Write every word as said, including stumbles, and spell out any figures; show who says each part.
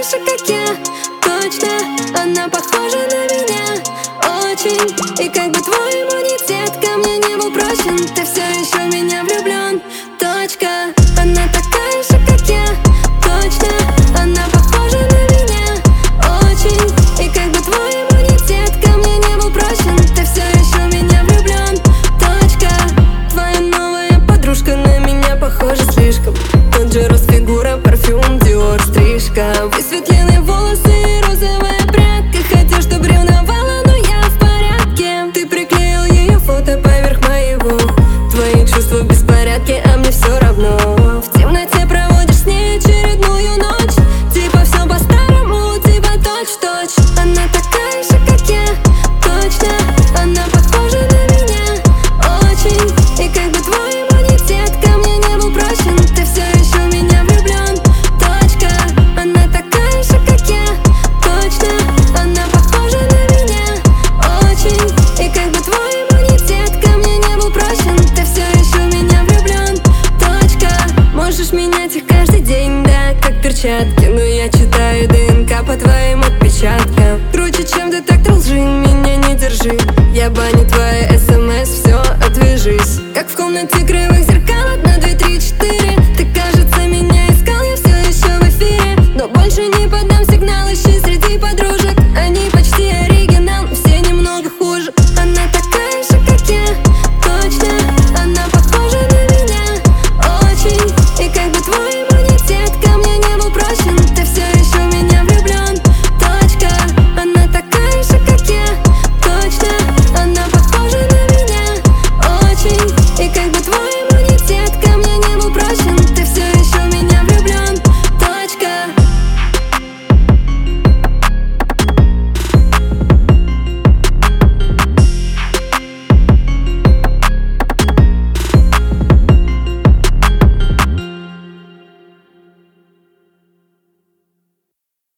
Speaker 1: же, как я, точно. Она похожа на меня очень. И как бы твой иммунитет ко мне не был прочен, ты все еще в меня влюблен, точка. Она такая же, как я, точно. Она похожа на меня очень. И как бы твой иммунитет ко мне не был прочен, ты все еще в меня влюблен, точка. Твоя новая подружка на меня похожа слишком. Тот же рост, фигура, парфюм, Диор, стрижка, высветленные волосы и розовая прядка. Хотел, чтоб ревновала, но я в порядке. Ты приклеил ее фото поверх моего. Твои чувства в беспорядке, а мне все равно. В темноте проводишь с ней очередную ночь. Типа все по-старому, типа точь-в-точь. Она такая же, как я, точно. Она похожа на меня очень. И как бы твой иммунитет ко мне не был прочен, ты все еще в меня влюблен, точка. Она такая же, как я, точно. Она похожа на меня очень. И как бы твой иммунитет ко мне не был прочен, ты все еще в меня влюблен, точка. Можешь менять их каждый день, да, как перчатки, но я читаю ДНК по твоим отпечаткам.